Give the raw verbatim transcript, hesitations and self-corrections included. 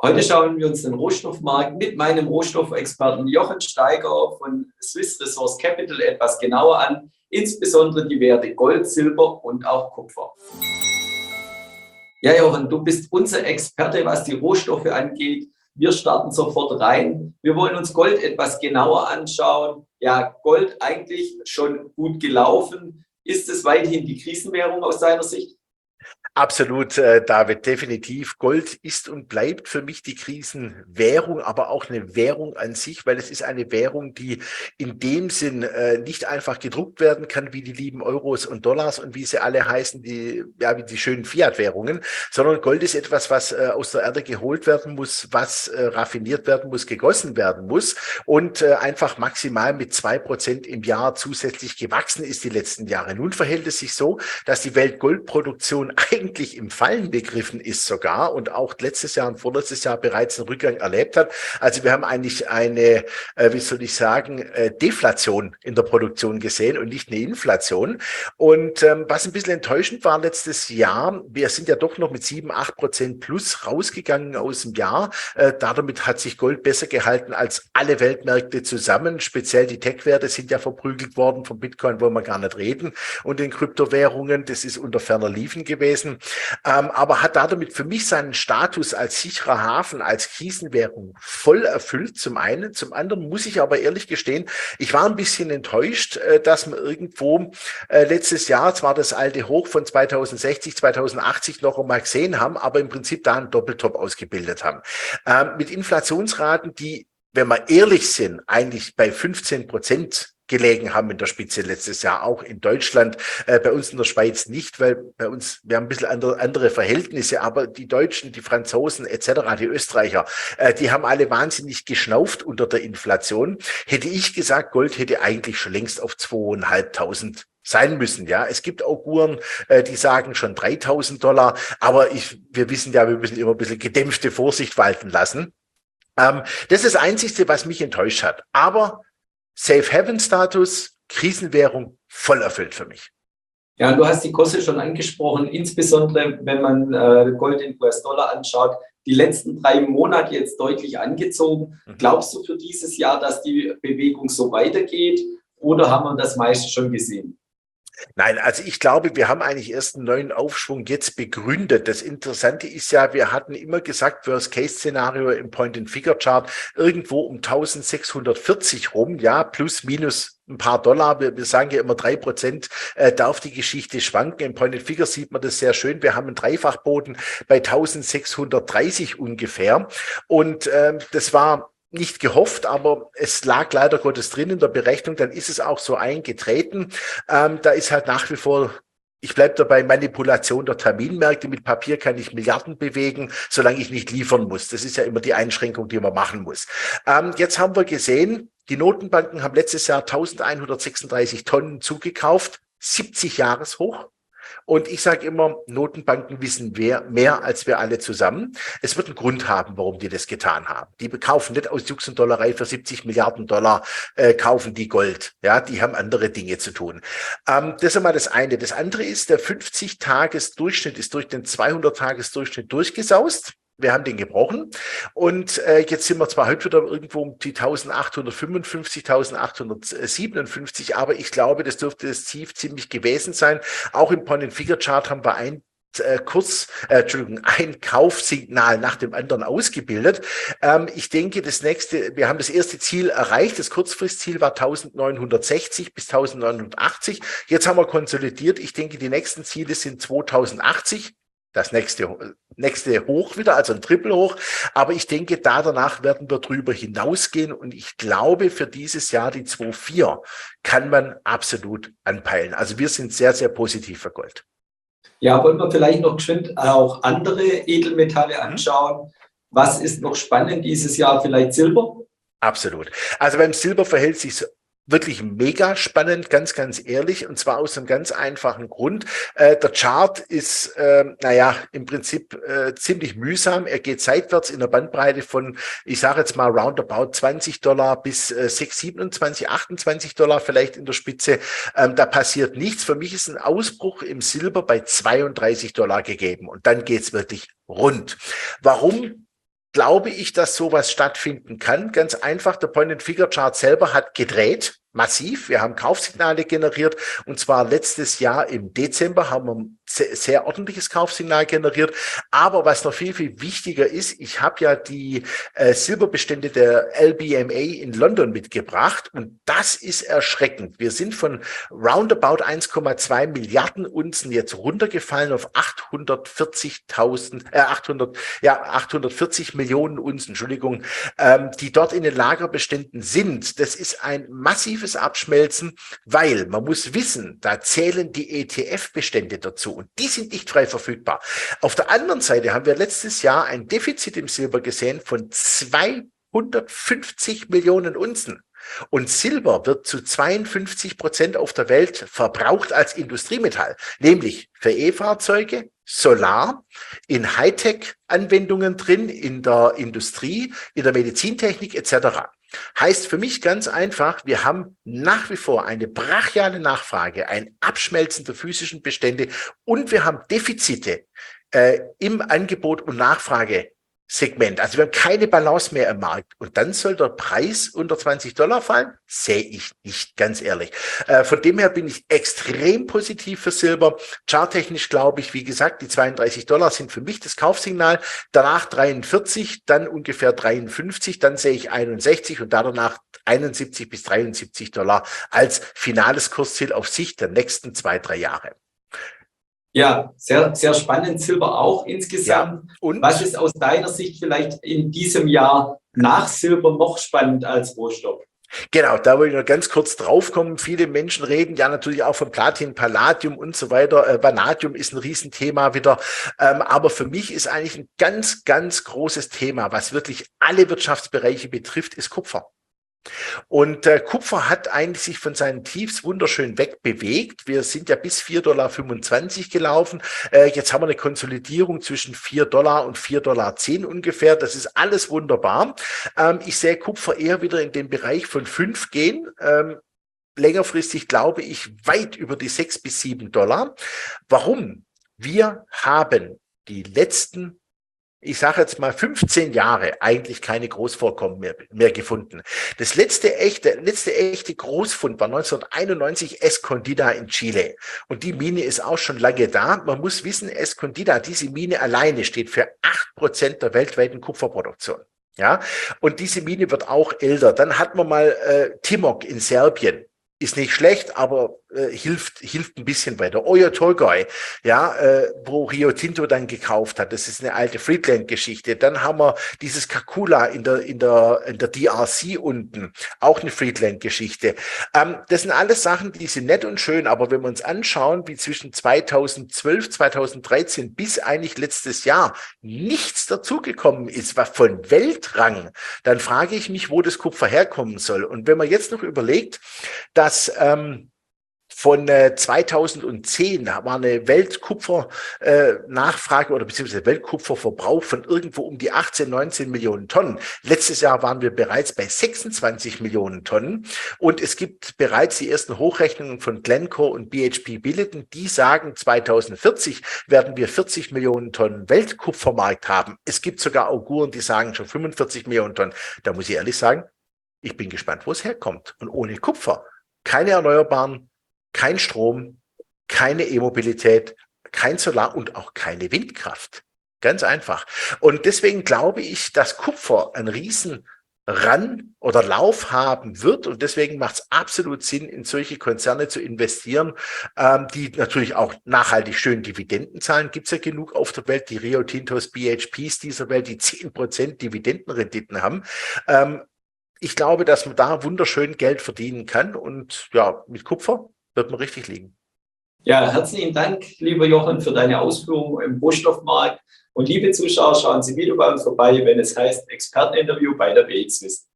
Heute schauen wir uns den Rohstoffmarkt mit meinem Rohstoffexperten Jochen Steiger von Swiss Resource Capital etwas genauer an, insbesondere die Werte Gold, Silber und auch Kupfer. Ja, Jochen, du bist unser Experte, was die Rohstoffe angeht. Wir starten sofort rein. Wir wollen uns Gold etwas genauer anschauen. Ja, Gold eigentlich schon gut gelaufen. Ist es weiterhin die Krisenwährung aus deiner Sicht? Absolut, äh, David, definitiv. Gold ist und bleibt für mich die Krisenwährung, aber auch eine Währung an sich, weil es ist eine Währung, die in dem Sinn äh, nicht einfach gedruckt werden kann, wie die lieben Euros und Dollars und wie sie alle heißen, die, ja, wie die schönen Fiat-Währungen, sondern Gold ist etwas, was äh, aus der Erde geholt werden muss, was äh, raffiniert werden muss, gegossen werden muss und äh, einfach maximal mit zwei Prozent im Jahr zusätzlich gewachsen ist die letzten Jahre. Nun verhält es sich so, dass die Weltgoldproduktion eigentlich eigentlich im Fallen begriffen ist sogar und auch letztes Jahr und vorletztes Jahr bereits einen Rückgang erlebt hat. Also wir haben eigentlich eine, äh, wie soll ich sagen, äh, Deflation in der Produktion gesehen und nicht eine Inflation. Und ähm, was ein bisschen enttäuschend war letztes Jahr, wir sind ja doch noch mit sieben, acht Prozent plus rausgegangen aus dem Jahr. Äh, damit hat sich Gold besser gehalten als alle Weltmärkte zusammen. Speziell die Tech-Werte sind ja verprügelt worden. Vom Bitcoin wollen wir gar nicht reden und den Kryptowährungen. Das ist unter ferner Liefen gewesen. Ähm, aber hat damit für mich seinen Status als sicherer Hafen, als Krisenwährung voll erfüllt, zum einen. Zum anderen muss ich aber ehrlich gestehen, ich war ein bisschen enttäuscht, äh, dass wir irgendwo äh, letztes Jahr zwar das alte Hoch von zweitausendsechzig, zweitausendachtzig noch einmal gesehen haben, aber im Prinzip da einen Doppeltop ausgebildet haben. Ähm, mit Inflationsraten, die, wenn wir ehrlich sind, eigentlich bei fünfzehn Prozent gelegen haben in der Spitze letztes Jahr, auch in Deutschland, äh, bei uns in der Schweiz nicht, weil bei uns, wir haben ein bisschen andere, andere Verhältnisse, aber die Deutschen, die Franzosen et cetera, die Österreicher, äh, die haben alle wahnsinnig geschnauft unter der Inflation. Hätte ich gesagt, Gold hätte eigentlich schon längst auf zweitausendfünfhundert sein müssen, ja. Es gibt Auguren, äh, die sagen schon dreitausend Dollar, aber ich, wir wissen ja, wir müssen immer ein bisschen gedämpfte Vorsicht walten lassen. Ähm, das ist das Einzige, was mich enttäuscht hat. Aber Safe Haven Status, Krisenwährung voll erfüllt für mich. Ja, du hast die Kurse schon angesprochen, insbesondere wenn man äh, Gold in U S-Dollar anschaut, die letzten drei Monate jetzt deutlich angezogen. Mhm. Glaubst du für dieses Jahr, dass die Bewegung so weitergeht oder haben wir das meiste schon gesehen? Nein, also ich glaube, wir haben eigentlich erst einen neuen Aufschwung jetzt begründet. Das Interessante ist ja, wir hatten immer gesagt, Worst-Case-Szenario im Point-and-Figure-Chart irgendwo um eintausendsechshundertvierzig rum, ja, plus minus ein paar Dollar. Wir, wir sagen ja immer drei Prozent äh, darf die Geschichte schwanken. Im Point-and-Figure sieht man das sehr schön. Wir haben einen Dreifachboden bei eintausendsechshundertdreißig ungefähr. Und ähm, das war nicht gehofft, aber es lag leider Gottes drin in der Berechnung, dann ist es auch so eingetreten. Ähm, da ist halt nach wie vor, ich bleibe dabei, Manipulation der Terminmärkte. Mit Papier kann ich Milliarden bewegen, solange ich nicht liefern muss. Das ist ja immer die Einschränkung, die man machen muss. Ähm, jetzt haben wir gesehen, die Notenbanken haben letztes Jahr eintausendeinhundertsechsunddreißig Tonnen zugekauft, siebzig Jahreshoch. Und ich sage immer, Notenbanken wissen mehr, mehr als wir alle zusammen. Es wird einen Grund haben, warum die das getan haben. Die kaufen nicht aus Jux und Dollerei für siebzig Milliarden Dollar, äh, kaufen die Gold. Ja, die haben andere Dinge zu tun. Ähm, das ist einmal das eine. Das andere ist, der fünfzig-Tages-Durchschnitt ist durch den zweihundert-Tages-Durchschnitt durchgesaust. Wir haben den gebrochen und äh, jetzt sind wir zwar heute wieder irgendwo um die eintausendachthundertfünfundfünfzig, eintausendachthundertsiebenundfünfzig, aber ich glaube, das dürfte das Tief ziemlich gewesen sein. Auch im Point-and-Figure-Chart haben wir ein äh, Kurs, äh, Entschuldigung, ein Kaufsignal nach dem anderen ausgebildet. Ähm, ich denke, das nächste, wir haben das erste Ziel erreicht. Das Kurzfristziel war eintausendneunhundertsechzig bis eintausendneunhundertachtzig. Jetzt haben wir konsolidiert. Ich denke, die nächsten Ziele sind zweitausendachtzig. Das nächste, nächste Hoch wieder, also ein Triple-Hoch. Aber ich denke, da danach werden wir drüber hinausgehen. Und ich glaube, für dieses Jahr die zwei Komma vier kann man absolut anpeilen. Also wir sind sehr, sehr positiv für Gold. Ja, wollen wir vielleicht noch geschwind auch andere Edelmetalle anschauen. Was ist noch spannend dieses Jahr? Vielleicht Silber? Absolut. Also beim Silber verhält sich wirklich mega spannend, ganz, ganz ehrlich, und zwar aus einem ganz einfachen Grund. Äh, der Chart ist, äh, naja, im Prinzip äh, ziemlich mühsam. Er geht seitwärts in der Bandbreite von, ich sage jetzt mal, roundabout zwanzig Dollar bis äh, sechs, siebenundzwanzig, achtundzwanzig Dollar vielleicht in der Spitze. Ähm, da passiert nichts. Für mich ist ein Ausbruch im Silber bei zweiunddreißig Dollar gegeben und dann geht's wirklich rund. Warum? glaube ich, dass sowas stattfinden kann. Ganz einfach, der Point-and-Figure-Chart selber hat gedreht, massiv. Wir haben Kaufsignale generiert und zwar letztes Jahr im Dezember haben wir ein sehr, sehr ordentliches Kaufsignal generiert. Aber was noch viel, viel wichtiger ist, ich habe ja die äh, Silberbestände der L B M A in London mitgebracht und das ist erschreckend. Wir sind von roundabout eins Komma zwei Milliarden Unzen jetzt runtergefallen auf achthundertvierzigtausend, äh, achthundert, ja, achthundertvierzig Millionen Unzen, Entschuldigung, ähm, die dort in den Lagerbeständen sind. Das ist ein massives Abschmelzen, weil man muss wissen, da zählen die E T F-Bestände dazu und die sind nicht frei verfügbar. Auf der anderen Seite haben wir letztes Jahr ein Defizit im Silber gesehen von zweihundertfünfzig Millionen Unzen. Und Silber wird zu zweiundfünfzig Prozent auf der Welt verbraucht als Industriemetall, nämlich für E-Fahrzeuge, Solar, in Hightech-Anwendungen drin, in der Industrie, in der Medizintechnik et cetera. Heißt für mich ganz einfach, wir haben nach wie vor eine brachiale Nachfrage, ein Abschmelzen der physischen Bestände und wir haben Defizite äh, im Angebot und Nachfrage. Segment. Also wir haben keine Balance mehr im Markt. Und dann soll der Preis unter zwanzig Dollar fallen? Sehe ich nicht, ganz ehrlich. Äh, von dem her bin ich extrem positiv für Silber. Charttechnisch glaube ich, wie gesagt, die zweiunddreißig Dollar sind für mich das Kaufsignal. Danach dreiundvierzig, dann ungefähr dreiundfünfzig, dann sehe ich einundsechzig und danach einundsiebzig bis dreiundsiebzig Dollar als finales Kursziel auf Sicht der nächsten zwei, drei Jahre. Ja, sehr, sehr spannend. Silber auch insgesamt. Ja, und was ist aus deiner Sicht vielleicht in diesem Jahr nach Silber noch spannend als Rohstoff? Genau, da wollte ich noch ganz kurz draufkommen. Viele Menschen reden ja natürlich auch von Platin, Palladium und so weiter. Äh, Vanadium ist ein Riesenthema wieder. Ähm, aber für mich ist eigentlich ein ganz, ganz großes Thema, was wirklich alle Wirtschaftsbereiche betrifft, ist Kupfer. Und äh, Kupfer hat eigentlich sich von seinen Tiefs wunderschön wegbewegt. Wir sind ja bis vier Komma fünfundzwanzig Dollar gelaufen. Äh, jetzt haben wir eine Konsolidierung zwischen vier Dollar und vier Komma zehn Dollar ungefähr. Das ist alles wunderbar. Ähm, ich sehe Kupfer eher wieder in den Bereich von fünf gehen. Ähm, längerfristig glaube ich weit über die sechs bis sieben Dollar. Warum? Wir haben die letzten ich sage jetzt mal fünfzehn Jahre eigentlich keine Großvorkommen mehr, mehr gefunden. Das letzte echte, letzte echte Großfund war neunzehnhunderteinundneunzig Escondida in Chile. Und die Mine ist auch schon lange da. Man muss wissen, Escondida, diese Mine alleine steht für acht Prozent der weltweiten Kupferproduktion. Ja, und diese Mine wird auch älter. Dann hat man mal äh, Timok in Serbien. Ist nicht schlecht, aber äh, hilft hilft ein bisschen weiter. Oyu Tolgoi, ja, äh, wo Rio Tinto dann gekauft hat. Das ist eine alte Friedland-Geschichte. Dann haben wir dieses Kakula in der in der in der D R C unten, auch eine Friedland-Geschichte. Ähm, das sind alles Sachen, die sind nett und schön, aber wenn wir uns anschauen, wie zwischen zweitausendzwölf, zweitausenddreizehn bis eigentlich letztes Jahr nichts dazugekommen ist, was von Weltrang, dann frage ich mich, wo das Kupfer herkommen soll. Und wenn man jetzt noch überlegt, dass dass ähm, von äh, zweitausendzehn war eine Weltkupfernachfrage äh, oder beziehungsweise Weltkupferverbrauch von irgendwo um die achtzehn, neunzehn Millionen Tonnen. Letztes Jahr waren wir bereits bei sechsundzwanzig Millionen Tonnen und es gibt bereits die ersten Hochrechnungen von Glencore und B H P Billiton, die sagen, zweitausendvierzig werden wir vierzig Millionen Tonnen Weltkupfermarkt haben. Es gibt sogar Auguren, die sagen schon fünfundvierzig Millionen Tonnen. Da muss ich ehrlich sagen, ich bin gespannt, wo es herkommt. Und ohne Kupfer keine Erneuerbaren, kein Strom, keine E-Mobilität, kein Solar und auch keine Windkraft. Ganz einfach. Und deswegen glaube ich, dass Kupfer einen riesen Ran oder Lauf haben wird. Und deswegen macht es absolut Sinn, in solche Konzerne zu investieren, ähm, die natürlich auch nachhaltig schön Dividenden zahlen. Gibt es ja genug auf der Welt, die Rio Tintos, B H Ps dieser Welt, die zehn Prozent Dividendenrenditen haben. Ähm, Ich glaube, dass man da wunderschön Geld verdienen kann und ja, mit Kupfer wird man richtig liegen. Ja, herzlichen Dank, lieber Jochen, für deine Ausführungen im Rohstoffmarkt. Und liebe Zuschauer, schauen Sie wieder bei uns vorbei, wenn es heißt Experteninterview bei der B X Wissen.